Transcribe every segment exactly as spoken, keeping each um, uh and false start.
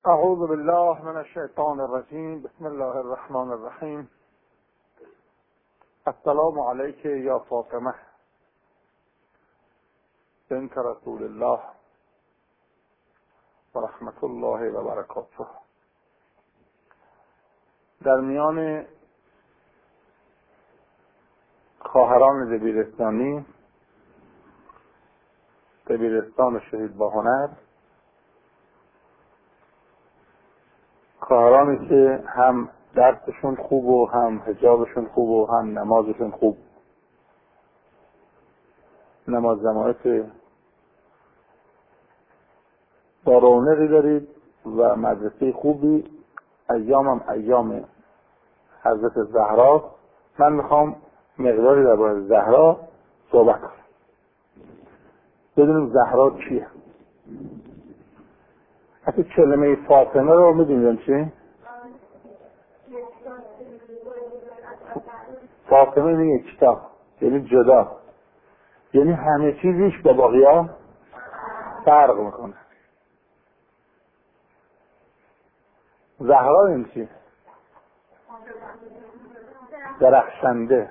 اعوذ بالله من الشیطان الرجیم. بسم الله الرحمن الرحیم. السلام علیک یا فاطمه بنت رسول الله و رحمت الله و برکاته. در میان خواهران دبیرستانی دبیرستان شهید با هنر، خواهرانی که هم درسشون خوب و هم حجابشون خوب و هم نمازشون خوب، نماز جماعت با رونقی دارید و مدرسه خوبی. ایامم ایام حضرت زهرا. من میخوام مقداری درباره زهرا صحبت کنم، بدونیم زهرا کیه. حتی کلمه فاطمه رو میدونیم چی؟ فاطمه این یکتا، یعنی جدا، یعنی همه چیزیش با باقیا فرق میکنه. زهرا این چی؟ درخشنده.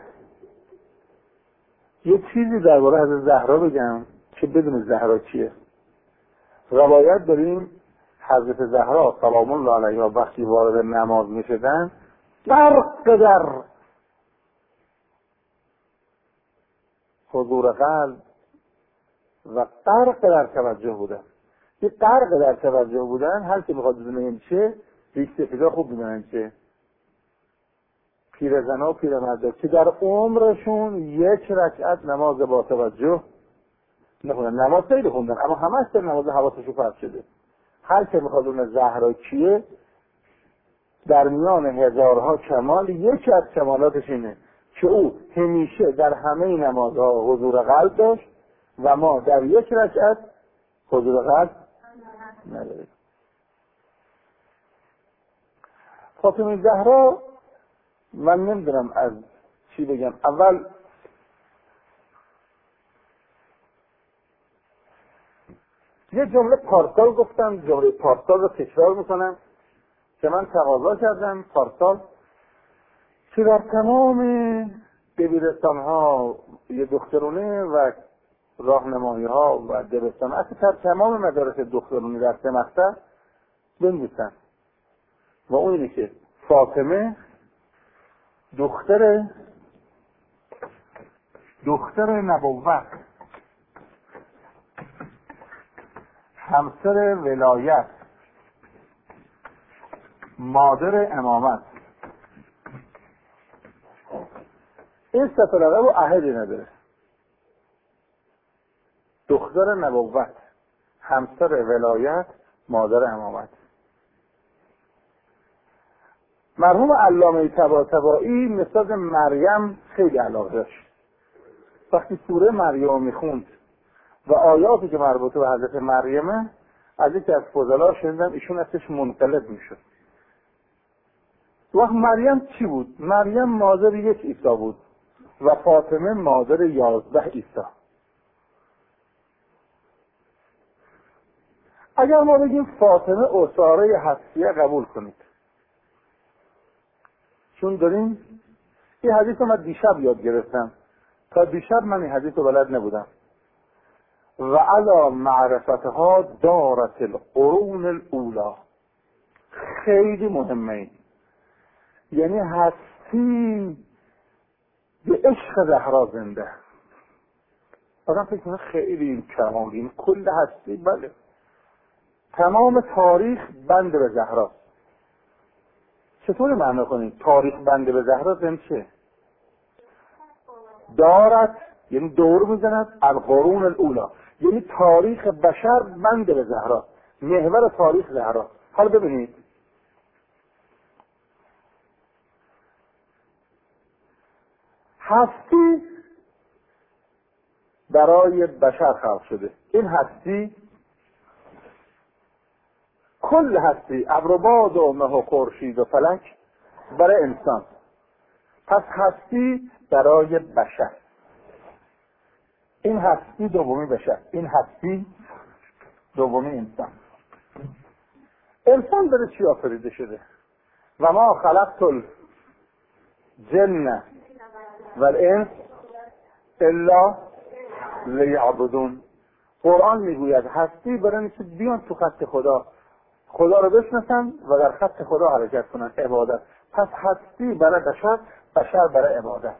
یه چیزی درباره از زهرا بگم که بدون زهرا چیه. روایت داریم حضرت زهرا سلام الله علیها وقتی وارد نماز میشدن برق در حضور قلب و غرق در توجه بودن. یه غرق در توجه بودن، هر کی میخواد بدونه این چه، ریش سفیدا خوب میدونن چه، پیرزنا و پیرمردا که در عمرشون یک رکعت نماز با توجه نخوندن. نماز خیلی خوندن اما همش در نماز حواسشون پرت شده. هر که میخواد اون زهرا کیه، در میان هزارها کمال یکی از کمالاتش اینه که او همیشه در همه نمازها حضور قلب داشت و ما در یک رکعت حضور قلب نداریم. فاطمه زهرا، من نمیدونم از چی بگم. اول یه جمله پارسال گفتم، جمله پارسال رو تکرار میکنم که من تقاضا کردم پارسال که در تمام دبیرستان ها یه دخترونه و راهنمایی ها و دبیرستان، اصلا در تمام مدارس دخترونه در سه مقطع بنویسن و اون اینه که فاطمه دختر دختر نبوت، همسر ولایت، مادر امامت. این سه لقب رو احدی نداره. دختر نبوت، همسر ولایت، مادر امامت. مرحوم علامه طباطبایی نسبت مریم خیلی علاقه داشت. وقتی سوره مریم میخوند و آیاتی که مربوط به حضرت مریمه، از یکی از فضلا شنیدم ایشون ازش منقلب میشد. وقت مریم چی بود؟ مریم مادر یک عیسی بود و فاطمه مادر یازده عیسی. اگر ما بگیم فاطمه اساره هستیه قبول کنید، چون داریم این حدیث رو من دیشب یاد گرفتم. تا دیشب من این حدیث رو بلد نبودم. و علی معرفتها دارت القرون الاولا. خیلی مهمه این. یعنی هستی به عشق زهرا زنده. آدم فکر کنه خیلی این کمال، این کل هستی. بله، تمام تاریخ بند به زهرا. چطور معنی کنید تاریخ بند به زهرا؟ زن چه؟ دارت یعنی دور میزند، القرون الاولا یعنی تاریخ بشر بند به زهرا، محور تاریخ زهرا. حالا ببینید هستی برای بشر خلق شده. این هستی کل هستی، ابر و باد و مه و خورشید و فلک برای انسان. پس هستی برای بشر. این هستی دومی بشر، این هستی دومی انسان. انسان داره چی آفریده شده؟ و ما خلقت الجن والانس الا لیعبدون. قرآن میگوید هستی برای اینکه بیان تو خط خدا، خدا رو بشناسن و در خط خدا حرکت کنن، عبادت. پس هستی برای بشر، بشر برای عبادت.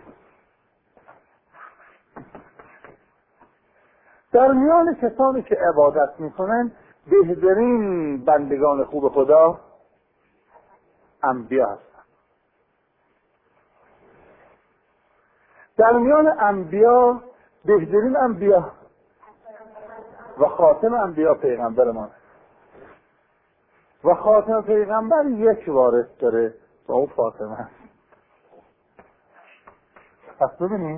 در میان کسانی که عبادت میکنن بهترین بندگان خوب خدا انبیا هستن. در میان انبیا بهترین انبیا و خاتم انبیا پیغمبر ما و خاتم پیغمبر یک وارث داره و اون فاطمه است. پس ببینید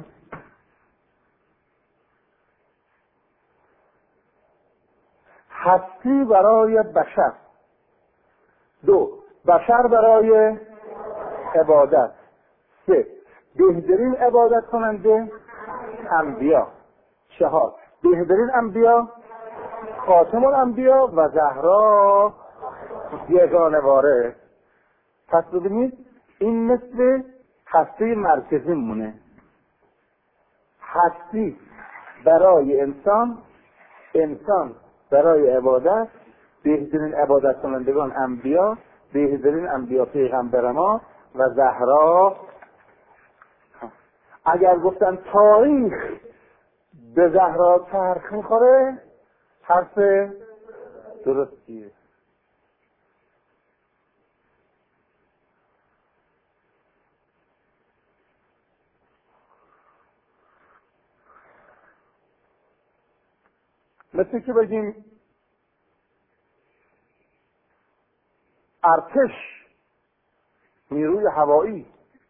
هستی برای بشر، دو بشر برای عبادت، سه بهترین عبادت کننده انبیا، چهار بهترین انبیا خاتم الانبیا و زهرا یگانه وارث. پس ببینید این مثل هستی مرکزی مونه. هستی برای انسان، انسان برای عبادت، بهترین عبادت کنندگان انبیا، بهترین انبیا پیغمبر ما و زهرا. اگر گفتن تاریخ به زهرا چرخ میخوره، حرف درستیه. مثل که بگیم ارتش، نیروی هوایی،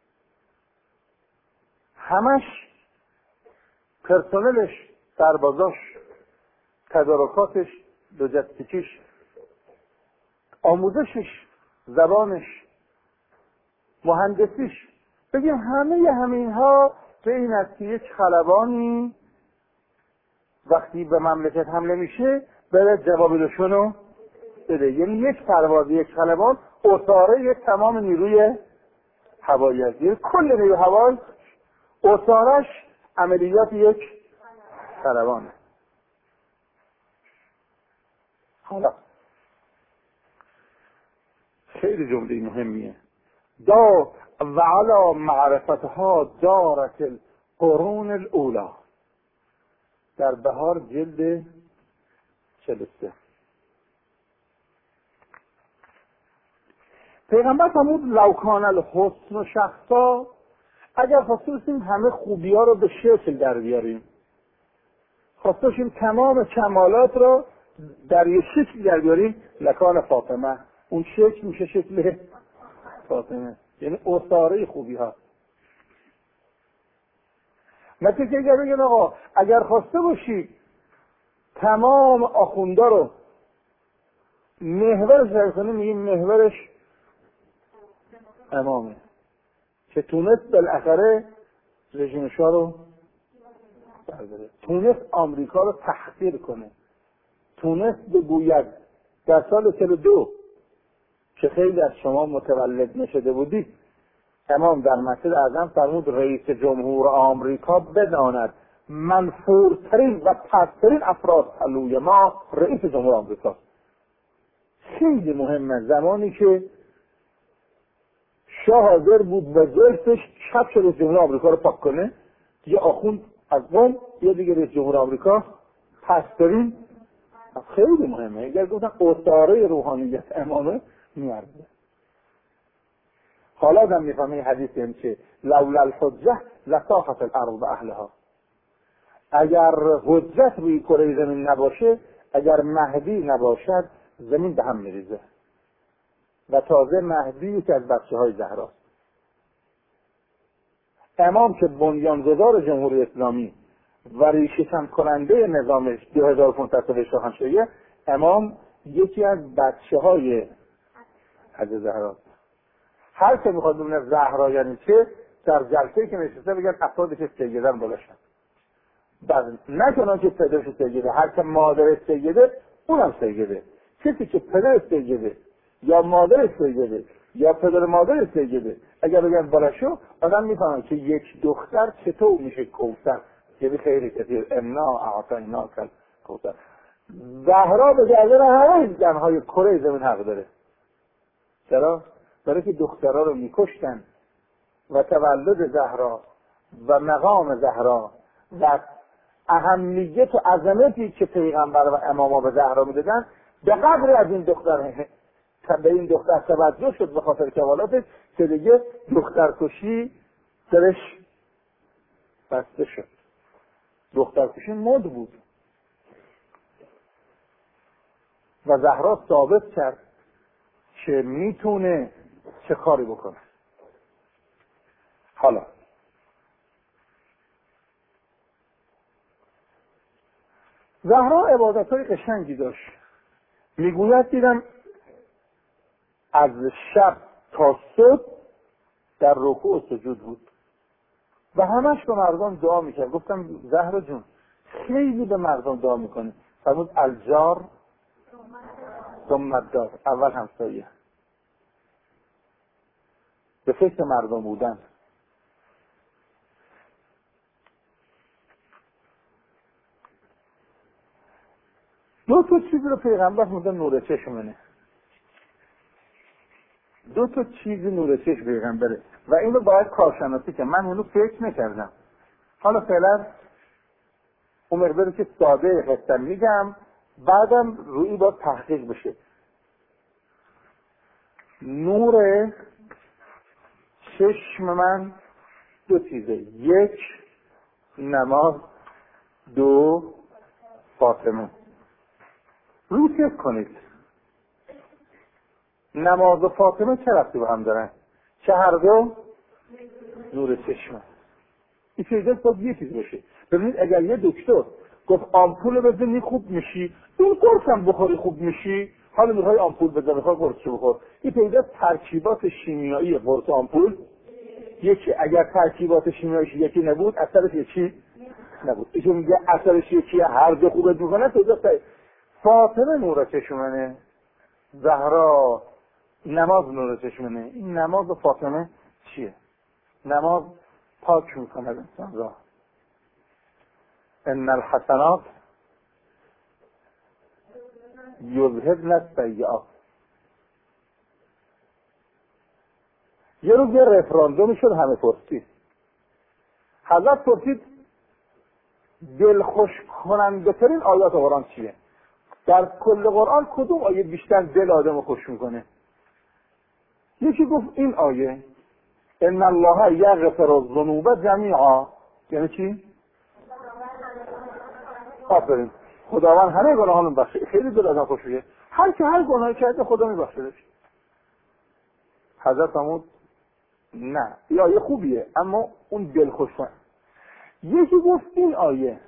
همش پرسنلش، سربازاش، تدارکاتش، لوجستیکیش، آموزشش، زبانش، مهندسیش، بگیم همه همین ها به این است که یک خلبانی وقتی به مملکت حمله میشه بره جواب دشمنو بده. یعنی یک پرواز یک خلبان اساره یک تمام نیروی هوایی است. یعنی کل نیروی هوایی اسارش عملیات یک خلبانه. حالا خیلی جمله مهمیه. دا و علا معرفتها دارت القرون الاولا، در بهار جلد چهل و سه. پیغمبر فرمود لو کان الحسن و شخصا، اگر خواستیم همه خوبی ها رو به شکل در بیاریم، خواستیم تمام کمالات رو در یک شکل در بیاریم، لکان فاطمه، اون شکل میشه شکل فاطمه، یعنی اساره خوبی ها. مثل که اگر بگن آقا اگر خواسته باشید تمام آخوندا رو محورش در کنیم، میگیم محورش امامه، که تونست بالاخره رژیم شاه رو برداره، تونست آمریکا رو تحقیر کنه، تونست بگوید در سال چهل و دو که خیلی از شما متولد نشده بودید، امام در مسجد اعظم فرمود رئیس جمهور آمریکا بداند منفورترین و پسترین افراد پلوی ما رئیس جمهور آمریکا. خیلی مهمه. زمانی که شاه حاضر بود و جلسش چپ شد رئیس جمهور آمریکا رو پاک کنه، یه آخوند از قوم یه دیگه رئیس جمهور آمریکا پسترین. خیلی مهمه. اگر گفتن اساره روحانیت امامه میارده. حالا آدم میفهمه این حدیث این که لولا الحجه لصاحت الارض اهلها، اگر حجت روی کره زمین نباشه، اگر مهدی نباشد، زمین به هم میریزه. و تازه مهدی یکی از بچه های زهراست. امام که بنیانگذار جمهوری اسلامی و ریشه‌کن کننده نظامش دو هزار و پانصد سال شاهنشاهی، امام یکی از بچه های حضرت زهراست. هر که میخواد ببینه زهرا یعنی چه، در جلسه‌ای که نشسته بگن افرادی که سیدن بلاشن. بعد نه چنان که پدرش سیده، هر که مادر سیده اونم سیده. کسی که پدر سیده یا مادر سیده یا پدر مادر سیده اگر بگن بالاشو، آدم میفهمه که یک دختر چطور میشه کوثر. یعنی خیلی کثیر انا اعطینا کل کوثر. زهرا به گردن همه زنهای کره زمین حق داره. چرا؟ برای که دخترها رو میکشتن و تولد زهرا و مقام زهرا و اهمیت و عظمتی که پیغمبر و اماما به زهرا میدادن به قدر از این دختر به این دختر توجه شد به خاطر کمالاتش که دیگه دخترکشی درش بسته شد. دخترکشی مد بود و زهرا ثابت کرد که میتونه چه کاری بکنه. حالا زهرا عبادتهای قشنگی داشت. میگوید دیدم از شب تا صبح در رکوع و سجود بود و همش به مردم دعا میکرد. گفتم زهرا جون خیلی به مردم دعا میکنه. فرمود الجار ثم الدار، اول همسایه. به فکر مردم بودن. دو تا چیز رو پیغمبر میگه نور چشمونه. دو تا چیز نور چشم پیغمبره و اینو باید کارشناسی که من اونو فکر نکردم. حالا فعلا اون مقداری که ساده قصه میگم، بعدم روی با تحقیق بشه. نور چشم من دو چیزه، یک نماز، دو فاطمه. روی فکر کنید نماز و فاطمه چه ربطی به هم دارن؟ چه هر دو نور چشمه. این چیزه باید یه چیز باشه. ببینید اگر یه دکتر گفت آمپول بزنی خوب میشی، این قرص هم بخوری خوب میشی، حالا میخوای آمپول بزنی میخوای قرصشو بخور. این پیدا ترکیبات شیمیایی قرص آمپول یکی. اگر ترکیبات شیمیاییش یکی نبود اثرش یکی نبود. ایشون میگه اثرش یکی، هر دو خوبت میکنه. پیدا فاطمه نور چشمنه، زهرا نماز نور چشمنه. این نماز و فاطمه چیه؟ نماز پاک میکنه انسان را. ان الحسنات یذهبن السیئات. یه روز یه رفراندومی شد، همه پرسید. حضرت پرسید دلخوش کننده ترین آیات قرآن چیه؟ در کل قرآن کدوم آیه بیشتر دل آدمو خوش میکنه؟ یکی گفت این آیه ان الله یغفر الذنوب جمیعا. یعنی چی؟ آفرین، خداوند همه گناهانو میبخشه. خیلی دل آدم خوش میشه. هر که هر گناهی کرده خدا میبخشهش. حضرت فرمود نه این آیه خوبیه اما اون دل خوش کنه. یکی گفت این آیه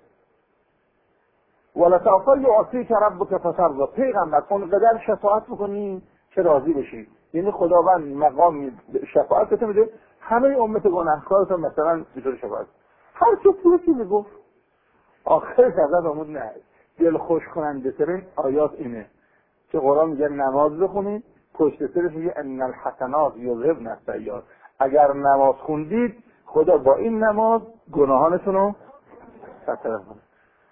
ولا تعصی یعصیک ربک فترضی. پیغمبر اونقدر شفاعت میکنی که راضی بشی. یعنی خداوند مقام شفاعت میده همه امت گناهکارت مثلا بطور شفاعت. هر چه چیزی گفت آخرش حضرت فرمود نه دل خوش کننده ترین آیات اینه که قرآن میگه نماز بخونید، پشت سرش میگه ان الحسنات یذهبن السیئات. اگر نماز خوندید خدا با این نماز گناهانتون رو ستر کنه.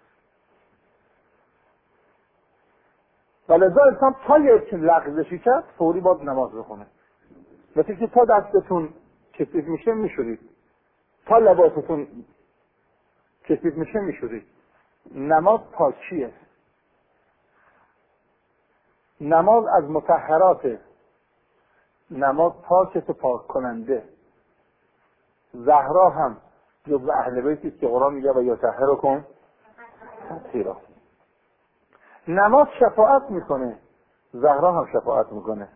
ولذا انسان تا یک لغزشی کرد فوری باید نماز بخونه. مثل که تا دستتون کثیف میشه میشورید، تا لباستون کثیف میشه میشورید. نماز پاکیه. نماز از مطهرات. نماز پاکه و پاک کننده. زهرا هم جزو اهل بیتی است که قرآن میگه و یطهرکم تطهیرا. نماز شفاعت میکنه، زهرا هم شفاعت میکنه.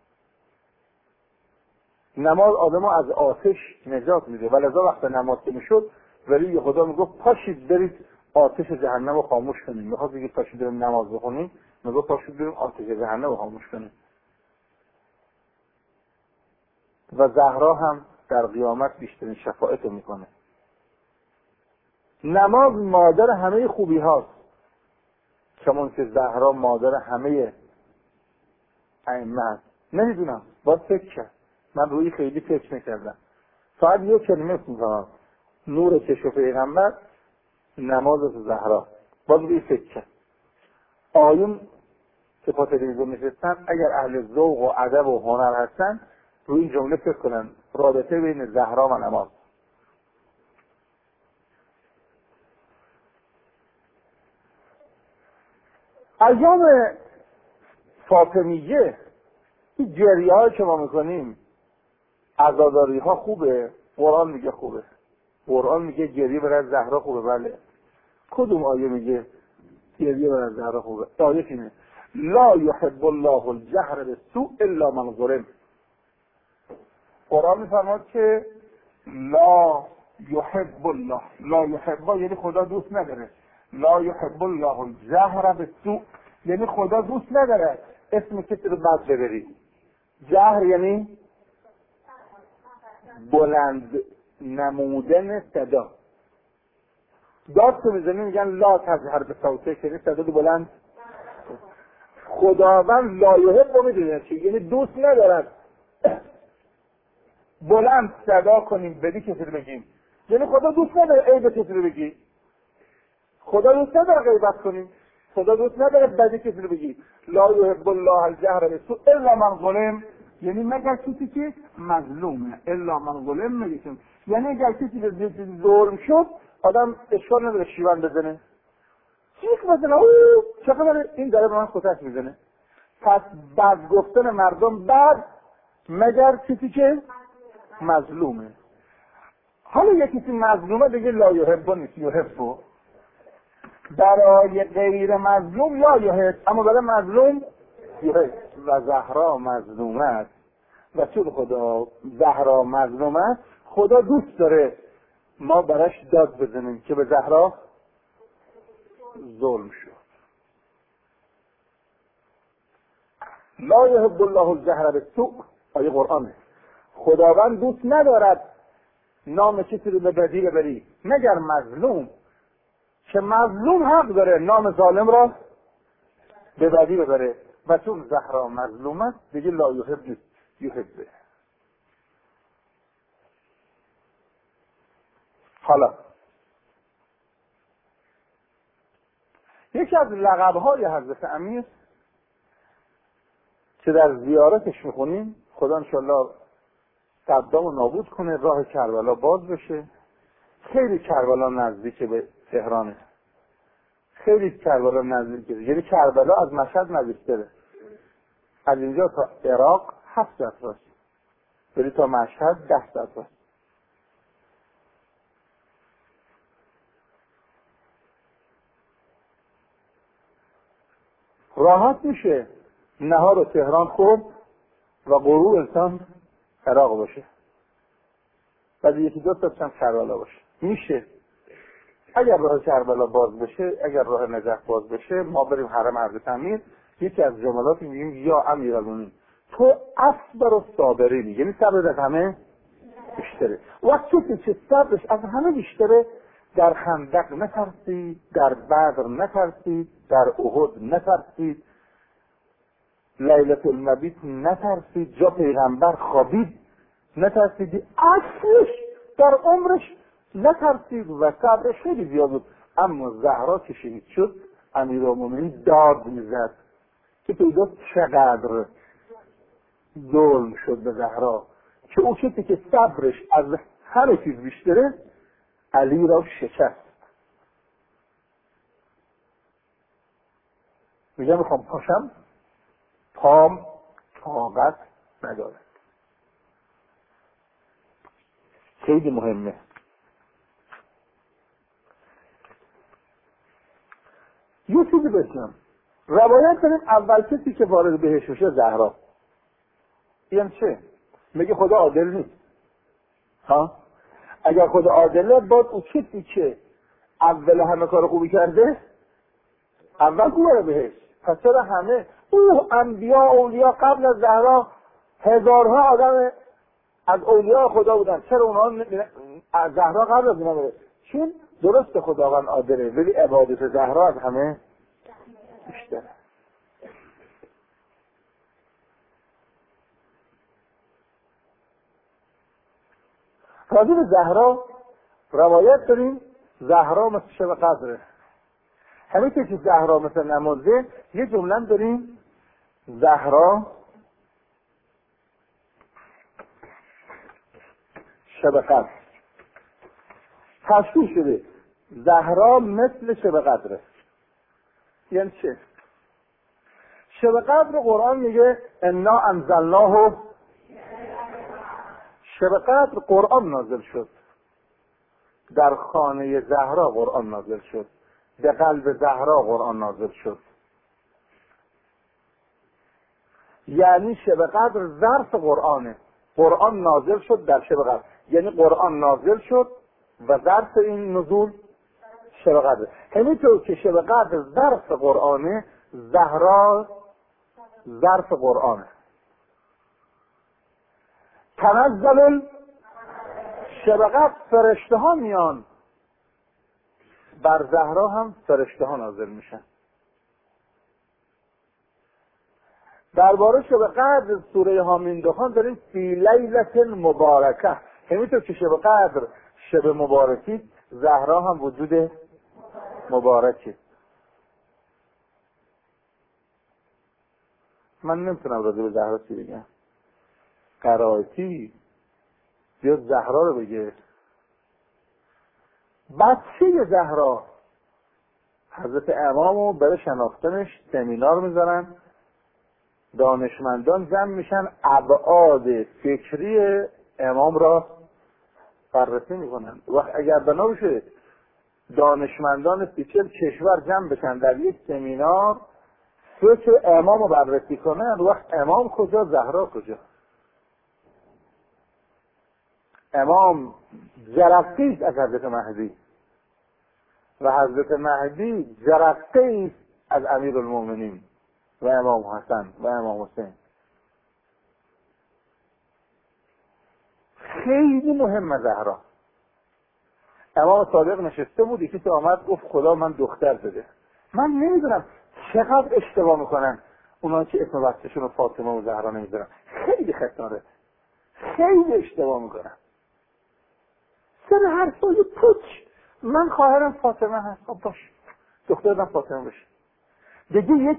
نماز آدمو از آتش نجات میده. ولذا وقت نماز که میشد ولی خدا میگفت پاشید برید آتش جهنم رو خاموش کنیم. میخواد بگید پاشید بریم نماز بخونیم، میگفت پاشید بریم آتش جهنم رو خاموش کنیم. و زهرا هم در قیامت بیشترین شفاعت رو میکنه. نماز مادر همه خوبی هاست، چون که زهرا مادر همه ائمه نمیدونم، باید فکر کرد. من روی خیلی فکر نکردم. فقط یه کلمه میگم، نور چشم پیغمبر، نماز زهرا. باید روی فکر کرد. آیون که پا تلویزیون نشستن، اگر اهل ذوق و ادب و هنر هستن، روی این جمله فکر کنن، رابطه بین زهرا و نماز. ایام فاطمیه، این جریه های که ما میکنیم، عزاداری ها خوبه، قرآن میگه خوبه. قرآن میگه گریه برای زهرا خوبه. بله. کدوم آیه میگه گریه برای زهرا خوبه؟ آیه اینه: لا یحب الله الجهر بالسوء الا من ظلم. قرآن میفرماد که لا یحب الله، لا یحب یعنی خدا دوست نداره، لا یحب الله الجهر بالسوء یعنی خدا دوست نداره اسم کسی رو بد ببری. جهر یعنی بلند نمودن صدا. داد که میزنی میگن لا تجهر بصوتک، یعنی صدا بلند. خداوند لا یحب میدونه چی؟ یعنی دوست ندارد بلند صدا کنیم بدی کسی رو بگیم. یعنی خدا دوست نداره عیب کسی رو بگی. خدا دوست نداره غیبت کنیم. خدا دوست نداره بدی کسی رو بگی. لا یحب الله الجهر بالسوء الا من ظلم، یعنی مگر کسی که مظلومه. الا من ظلم میگیم یعنی اگر کسی به ظلم شد، آدم اشکال نداره شیون بزنه، چیک بزنه، او چقدر این داره به من خودش میزنه. پس بد گفتن مردم بد مگر کسی که مظلومه. حالا یکی که مظلومه دیگه لا یحب نیست، یحب. برای غیر مظلوم لا یحب، اما برای مظلوم یحب. و زهرا مظلومه است و چون خدا زهرا مظلومه است، خدا دوست داره ما براش داد بزنیم که به زهرا ظلم شد. لا یحب الله الجهر بالسوء، آیه قرآنه. خداوند دوست ندارد نام کسی رو به بدی ببری مگر مظلوم، که مظلوم حق داره نام ظالم را به بدی ببره. و چون زهرا مظلوم است دیگه لا یحب یحبه. حالا یکی از لقب‌های حضرت امیر که در زیارتش میخونیم، خدا انشالله صدام رو نابود کنه، راه کربلا باز بشه. خیلی کربلا نزدیک به تهرانه، خیلی کربلا نزدیکه، یعنی کربلا از مشهد نزدیکتره. از اینجا تا عراق هفت ساعت راست، ولی تا مشهد ده ساعت راست. راحت میشه نهار و تهران خوب و غروب انسان عراق باشه، بعد یکی دو تا هم کربلا باشه. میشه اگر راه کربلا باز بشه، اگر راه نجف باز بشه، ما بریم حرم حضرت امیر. یکی از جملات میگیم یا امیرالمومنین تو اصبر الصابرین، یعنی صبر از همه بیشتره. وقتی که صبرش از همه بیشتره، در خندق نترسید، در بدر نترسید، در احد نترسید، لیلة المبیت نترسید، جا پیغمبر خوابید نترسید، اصلش در عمرش نترسید و صبرش خیلی زیاد بود. اما زهرا که شهید شد، امیرالمومنین داد میزد که پیدا چقدر ظلم شد به زهرا، که او کسی که صبرش از همه چیز بیشتره علی را شکست. میگم میخوام پاشم، پام طاقت نداره. خیلی مهمه. یه چیزی بشنم، روایت کنیم اول کسی که وارد بهشت بشه زهرا. این چه؟ میگه خدا عادل نیست. ها؟ اگر خدا عادله باید او کسی که اول همه کار خوبی کرده اول خوبه بهشت. پس چرا همه او انبیا اولیا قبل از زهرا هزارها آدم از اولیاء خدا بودن، چرا اونها از زهرا قبل از اونا بره؟ چون درست خداوند عادله ولی عبادت زهرا از همه بیشتره. راجع به زهرا روایت داریم زهرا مثل شب قدره. همین که زهرا مثل نمازه، یه جمله داریم زهرا شب قدر تشبیه شده زهرا مثل شب قدره. یعنی چه؟ شب قدر قرآن میگه انا انزلناه، شب قدر قرآن نازل شد، در خانه زهرا قرآن نازل شد، به قلب زهرا قرآن نازل شد. یعنی شب قدر ظرف قرآنه، قرآن نازل شد در شب قدر، یعنی قرآن نازل شد و ظرف این نزول شب قدر. همینطور که شب قدر ظرف قرآنه، زهرا ظرف قرآنه. تنزل شب قدر فرشته ها میان، بر زهرا هم فرشته ها نازل میشن. درباره شب قدر سوره حامیم دخان داریم فی لیلة مبارکه. همینطور که شب قدر شب مبارکی، زهرا هم وجود مبارکه. من نمیتونم راجع به زهرا چی بگم. قرائتی بیاد زهرا رو بگه. بچه زهرا حضرت امامو برای شناختنش سمینار میذارن، دانشمندان جمع میشن، ابعاد فکری امام را بررسی میکنن. وقت اگر بنا بشه دانشمندان فکر کشور جمع بشن در یک سمینار فکر امام رو بررسی کنن، وقت امام کجا، زهرا کجا؟ امام جرقه است از حضرت مهدی و حضرت مهدی جرقه است از امیرالمومنین و امام حسن و امام حسین. خیلی مهمه زهرا. امام صادق نشسته بود، یکی آمد گفت خدا من دختر بده. من نمیدونم چقدر اشتباه میکنن اونا که اسم بچه‌شون رو فاطمه و زهرا نمیذارن. خیلی خطاره، خیلی اشتباه میکنن. سر حرفای پوچ. من خواهرم فاطمه هست، خب باش دخترم فاطمه بشه. دیگه یک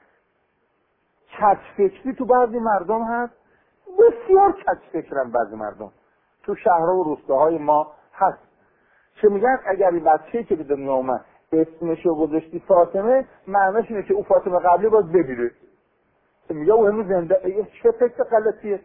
چچ فکری تو بعضی مردم هست، بسیار چچ فکرن بعضی مردم تو شهرها و روستاهای ما هست، چه میگن اگر این بچه‌ای که به دنیا اومد اسمشو گذاشتی فاطمه، معنیش اینه که او فاطمه قبلی باز بمیره. چه میگه او هنوز زنده. چه فکر غلطیه.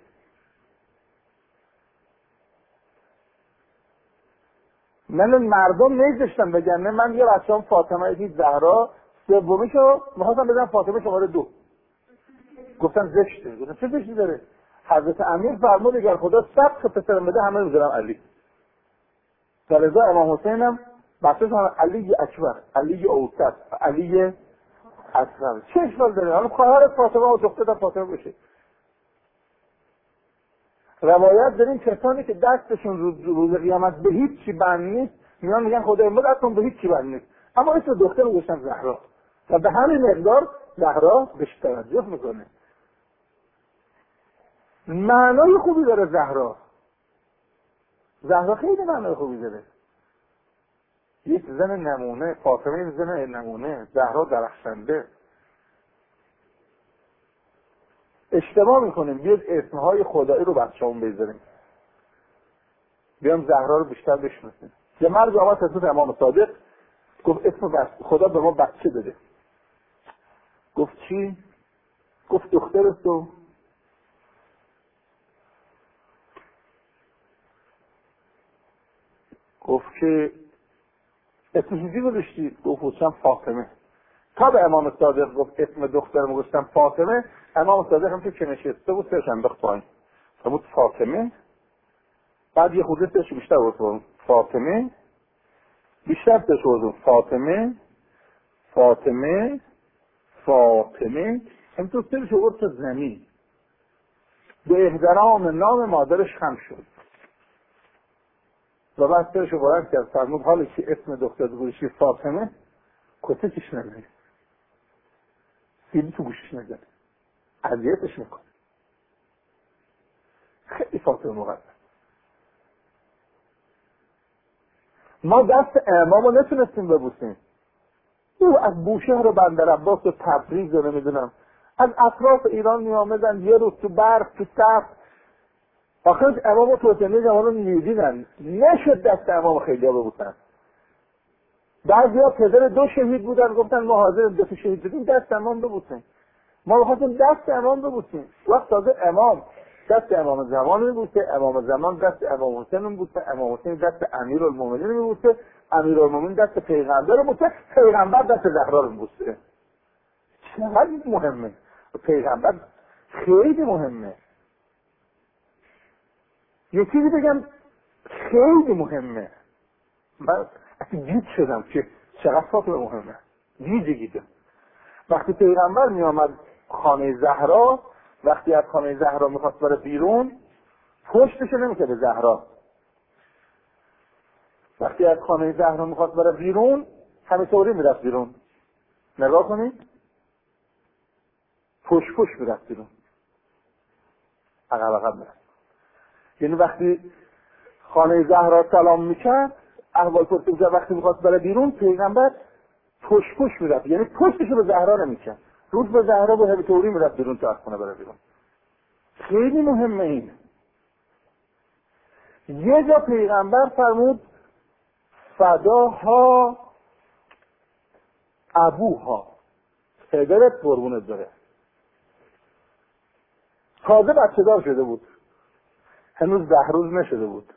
من مردم نمیذاشتن بگن نه من یه بچه‌ام فاطمه دید زهرا، سومیشو می‌خواستم بزنم فاطمه شماره دو. گفتن زشته. گفتن چه زشتی داره؟ حضرت امیر فرمود اگر خدا سبت پسرم بده همه میذارم علی. در رضا امام حسین هم بچه‌ش هم علی اکبر، علی اوسط، علی اصغر. چه اشکال داره؟ حالا خواهر فاطمه و دختر فاطمه بشه. روایت داریم کسانی که دستشون روز, روز قیامت به هیچ چی بند نیست، میان میگن خدا امروز دستتون به هیچ چی بند نیست، اما اسم دختر رو گذاشتن زهرا و به همین مقدار زهرا بهش توجه میکنه. معنای خوبی داره زهرا. زهرا خیلی معنای خوبی داره. یک زن نمونه، فاطمه زن نمونه، زهرا درخشنده. اشتباه میکنیم بیاد اسمهای خدایی رو بچه‌مون بذاریم، بیام زهرا رو بیشتر بشناسیم. یه مرد آمد حضرت امام صادق گفت اسم بس... خدا به ما بچه بده. گفت چی؟ گفت دختر تو. گفت که اسمش چی گذاشتی؟ گفت گفتم فاطمه. تا به امام صادق گفت اسم دخترم گفتم فاطمه، امام صادق هم که نشسته بود سرش انداخت پایین. فرمود فاطمه. بعد یه خورده سرش بیشتر بود، فاطمه بیشتر سرش بود، فاطمه فاطمه فاطمه هم تو سرش بود تا زمین. به احترام نام مادرش خم شد و بعد سرش رو بلند کرد. فرمود حالی که اسم دختر گوشی فاطمه، کته کش نزنه، سیلی تو گوشش نزنه، اذیتش میکنه. خیلی فاطمه مقدس. ما دست امام رو نتونستیم ببوسیم. او از بوشهر و بندر عباس و تبریز رو نمیدونم از اطراف ایران می آمدن یه روز تو برف تو تف. آخر امام و توسنه جوان رو میدیدن، نشد دست امام خیلی ها ببوسن. بعضی ها پدر دو شهید بودن گفتن ما حاضر دو تا شهید بدیم دست امام ببوسیم. ما بخواستیم دست امام ببوسیم. وقت تازه امام دست امام زمان میبوسه، امام زمان دست امام حسین میبوسه، امام حسین دست امیرالمومنین میبوسه، امیرالمومنین دست پیغمبر میبوسه، پیغمبر دست زهرا رو میبوسه. چقدر مهمه پیغمبر، خیلی مهمه. یه چیزی بگم خیلی مهمه، من اصلا گیج شدم که چقدر فاطمه مهمه، گیج گیجم. وقتی پیغمبر می آمد خانه زهرا، وقتی از خانه زهرا میخواست بره بیرون پشتش نمیشه به زهرا. وقتی از خانه زهرا میخواست بره بیرون همینطوری میرفت بیرون. نگاه کنید پشت پشت میرفت بیرون، عقب عقب میرفت. یعنی وقتی خانه زهرا سلام میکرد احوال پرسی میکرد، وقتی میخواست بره بیرون پیغمبر پشت پشت میرفت، یعنی پشتشو به زهرا نمیکرد، روز به زهرا با همینطوری میرفت بیرون تا از خونه بره بیرون. خیلی مهمه این. یه جا پیغمبر فرمود فداها ابوها، پدرت قربونت بره. تازه بچه دار شده بود، هنوز ده روز نشده بود،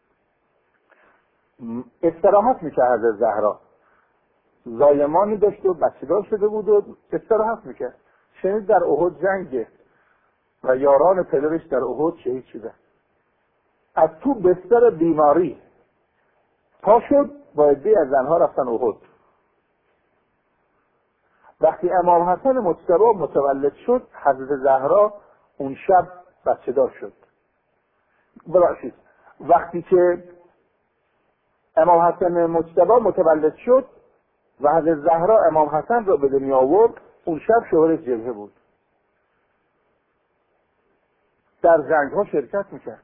استراحت میکرد از زهرا، زایمانی داشت و بچه دار شده بود و استراحت میکرد. شنید در احد جنگه و یاران پدرش در احد شهید شده. از تو بستر بیماری پا شد با عده‌ای از زنها رفتن احد. وقتی امام حسن مجتبی متولد شد حضرت زهرا اون شب بچه دار شد. ببخشید وقتی که امام حسن مجتبی متولد شد و حضرت زهرا امام حسن را به دنیا آورد، اون شب شوهرش جبهه بود، در جنگ ها شرکت میکرد.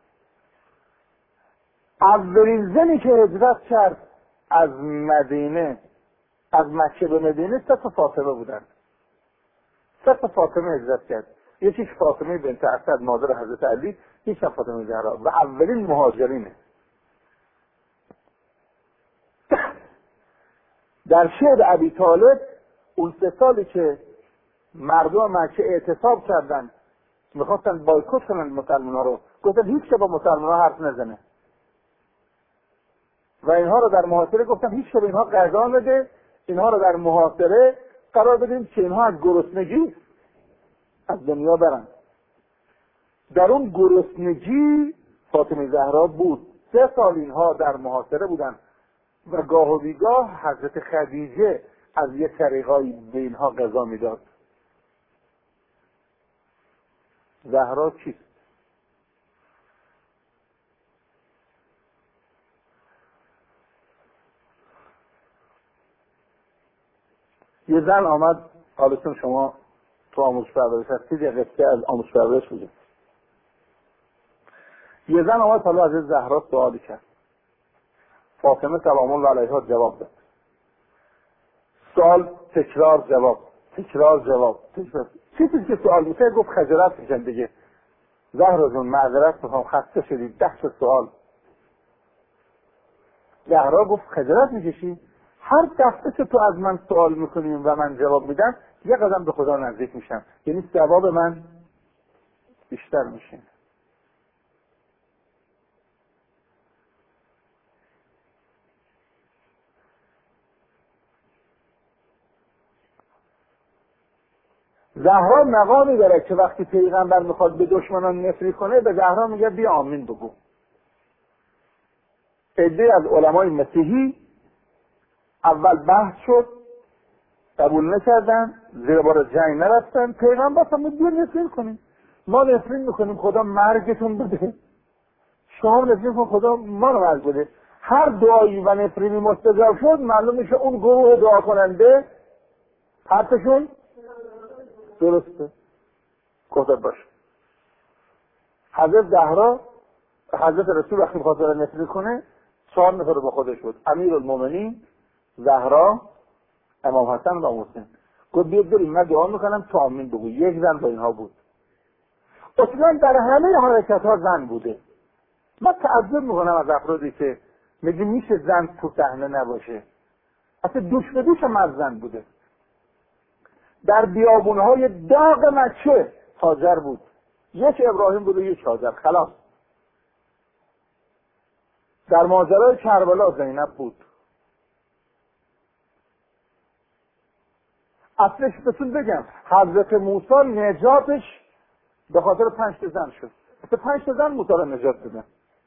اولین زنی که هجرت کرد از مدینه از مکه به مدینه سه تا فاطمه بودن. سه تا فاطمه هجرت کرد، یکیش فاطمه بنت اسد مادر حضرت علی، یکیش فاطمه زهرا و اولین مهاجرینه. در شهر ابی طالب اون سه سالی که مردم مکه اعتصاب کردن میخواستن بایکوت کنن مسلمان‌ها رو، گفتن هیچ که با مسلمان‌ها حرف نزنه و اینها رو در محاصره گفتن هیچ که به اینها غذا نده، اینها رو در محاصره قرار بدیم که اینها از گرسنگی از دنیا برن. در اون گرسنگی فاطمه زهرا بود. سه سال اینها در محاصره بودن و گاه و بیگاه حضرت خدیجه از یه طریقایی به اینها غذا میداد. زهرا چیست؟ یه زن آمد، حالتون شما تو آموزش پرورش هستید یه قصه از آموزش پرورش بوده. یه زن آمد حالا از زهرا سوالی کرد، فاطمه سلام الله علیها جواب داد. سوال تکرار جواب تکرار جواب تکرار. چیزی که سوال میشه گفت خجالت میشن دیگه. زهرا جون معذرت میخوام خسته شدی، ده تا سوال. زهرا گفت خجالت میکشی؟ هر دفعه که تو از من سوال میکنیم و من جواب میدم یه قدم به خدا نزدیک میشم، یعنی ثواب من بیشتر میشه. زهرا مقامی داره که وقتی پیغمبر میخواد به دشمنان نفری کنه به زهرا میگه بیا آمین بگو. عده از علمای مسیحی اول بحث شد، قبول نکردن، زیر بار جنگ نرفتن. پیغمبر فرمود بیا نفرین کنیم، ما نفرین میکنیم خدا مرگتون بده، شما نفرین کن خدا ما رو مرگ بده. هر دعایی و نفرینی مستجاب شد معلوم میشه اون گروه دعا کننده حرفشون درسته. گفت باش. حضرت زهرا حضرت رسول وقتی میخواست نفرین کنه چهار نفر با خودش بود، امیرالمومنین، زهرا، امام حسن و حسین. گفت بیاد بریم من دعا میکنم تو آمین بگو. یک زن با اینها بود. اصلا در همه حرکت ها زن بوده. من تعجب میکنم از افرادی که میگه میشه زن تو صحنه نباشه. اصلا دوش به دوش هم از زن بوده. در بیابونهای داغ مکه هاجر بود، یک ابراهیم بود و یک هاجر، خلاص. در ماجرای کربلا زینب بود. اصلش بهتون بگم حضرت موسی نجاتش به خاطر پنج تا زن شد. اصلا پنج تا زن موسی را نجات دادن.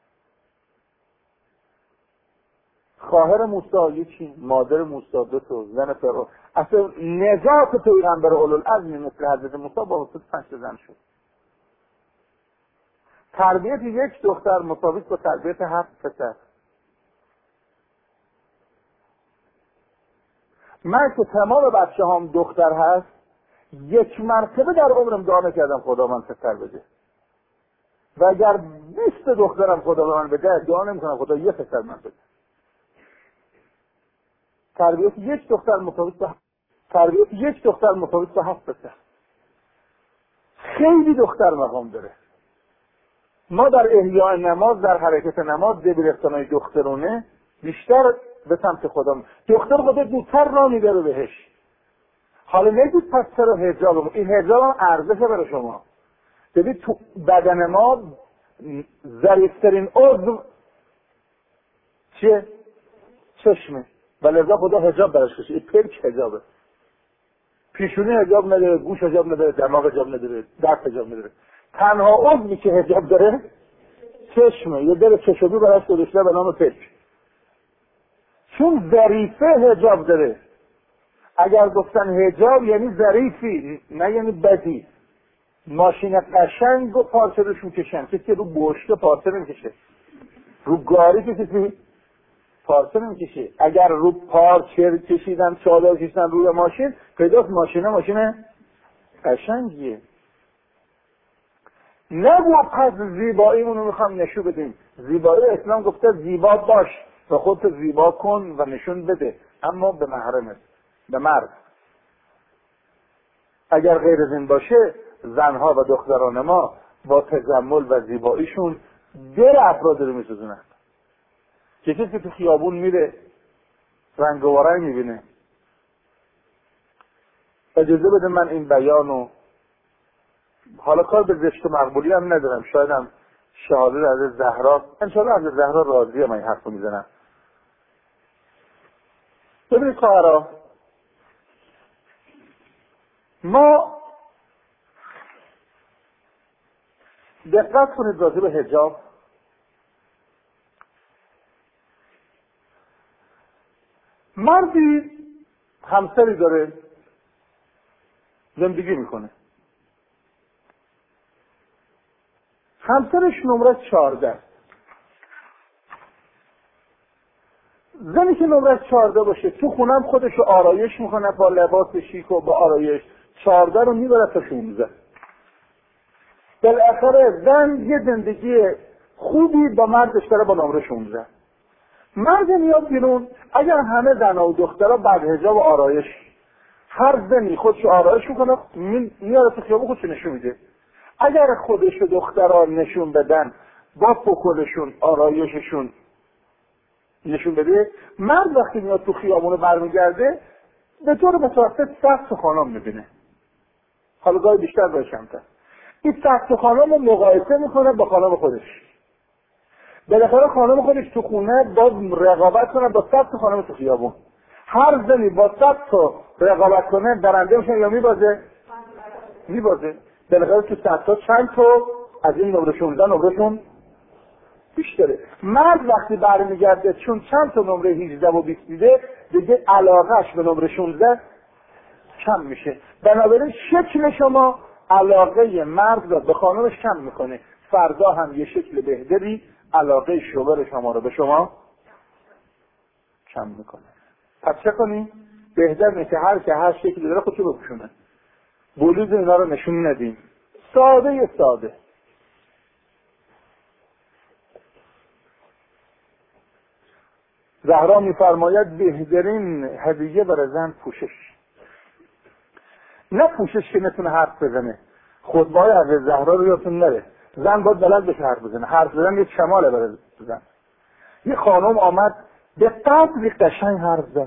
خواهر موسی یکی، مادر موسی دو تا، زن فرعون. اصلا نجات پیغمبر اولوالعزمی مثل حضرت موسی با واسطه پنج تا زن شد. تربیت یک دختر مساوی با تربیت هفت پسر. من که تمام بچه هم دختر هست، یک مرتبه در عمرم دعا نکردم خدا من پسر بده. و اگر بیست دخترم خدا به من بده، دعا نمیکنم خدا یه پسر من بده. تربیت یک دختر مساوی با تربیت یک دختر مساوی با هفت پسر. خیلی دختر مقام داره. ما در احیاء نماز، در حرکت نماز، دبیرستانای دخترونه بیشتر به سمت خدا. دختر خدا دوتر را میبره بهش. حالا نگید پس چرا حجاب؟ این حجاب هم ارزشه برای شما. ببین تو بدن ما ظریف‌ترین عضو چیه؟ چشمه. ولذا خدا حجاب براش کشید. این پلک حجابه. پیشونی حجاب نداره، گوش حجاب نداره، دماغ حجاب نداره، دست حجاب نداره. تنها عضوی که حجاب داره چشمه. یه در چشمی براش گذاشته به نام پلک. چون ظریفه حجاب داره. اگر گفتن حجاب یعنی ظریفی، نه یعنی بدی. ماشین قشنگ و پارچه روش میکشن، کسی رو بشته پارچه نمیکشه، رو گاری که کسی پارچه نمیکشه. اگر رو پارچه کشیدن، چادر کشیدن روی ماشین، پیداست ماشینه ماشین قشنگیه. نگو پس زیباییمون رو میخوام نشون بدیم. زیبایی اسلام گفته زیبا باش و خودت زیبا کن و نشون بده، اما به محرمت، به مرد. اگر غیر از این باشه، زنها و دختران ما با تجمل و زیباییشون دل افراد رو میسوزونن. که کسی که تو خیابون میره رنگ و رنگ میبینه. اجازه بده من این بیانو، حالا کار به زشت و مقبولی هم ندارم، شاید هم شهادت از زهرا، انشاءالله از زهرا راضیه من این حرف رو میزنم. ببینید خواهرها، ما دقت کنید راجع به حجاب. مردی همسری داره زندگی میکنه، همسرش نمره چهارده. زنی که نمره چهارده باشه تو خونم خودش رو آرایش میکنه با لباس شیک و با آرایش، چهارده رو میبره تا شونزده. بالاخره زن یه زندگی خوبی با مردش داره با نمره شونزده. مرد میاد بیرون، اگر همه زن و دخترها بعد حجاب و آرایش، هر زنی خودش آرایش میکنه میاره تو خیابون خودش نشون میده. اگر خودش و دخترها نشون بدن با پوکلشون آرایششون نشون بده، مرد وقتی میاد تو خیابون برمیگرده به طور متوسط صد تا خانم میبینه، حالا گاهی بیشتر گاهی کمتر. این صد تا خانم رو مقایسه میکنه با خانم خودش. بالاخره خانم خودش تو خونه باید رقابت کنه با صد تا خانم تو خیابون. هر زنی با صد تا رقابت کنه برنده میشه یا میبازه؟ میبازه. بالاخره تو صد تا چند تا از این نمره شونزده نمرهشون بیشتره. مرد وقتی برمیگرده چون چند تا نمره هجده و بیست دیده، دیگه علاقهش به نمره شونزده کم میشه. بنابراین شکل شما علاقه مرد را به خانمش کم میکنه. فردا هم یه شکل بهتری علاقه شوهر شما رو به شما کم میکنه. پس چه کنیم؟ بهتر نیست که هر که هر شکلی داره خودشو بپوشونه. بلوز اینا رو نشون ندیم. ساده یه ساده. زهرا میفرماید بهترین هدیه برای زن پوشش، نه پوشش که نتونه حرف بزنه. خطبه های حضرت زهرا رو یادتون نره، زن باید بلد بشه حرف بزنه. حرف زدن یک کماله برای زن. یه خانم آمد به قدری قشنگ حرف زد،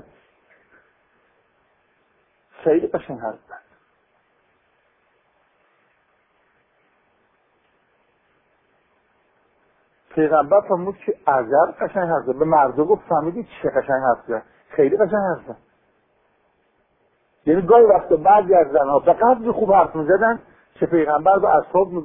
خیلی قشنگ حرف زد. پیغمبر فرمود که اگر قشنگ حرف زد، به مردم گفت فهمیدی چه قشنگ حرف زد، خیلی قشنگ حرف زد. یعنی گاهی وقتا بعضی از زنها به قدری خوب حرف می‌زدن که پیغمبر به اصحاب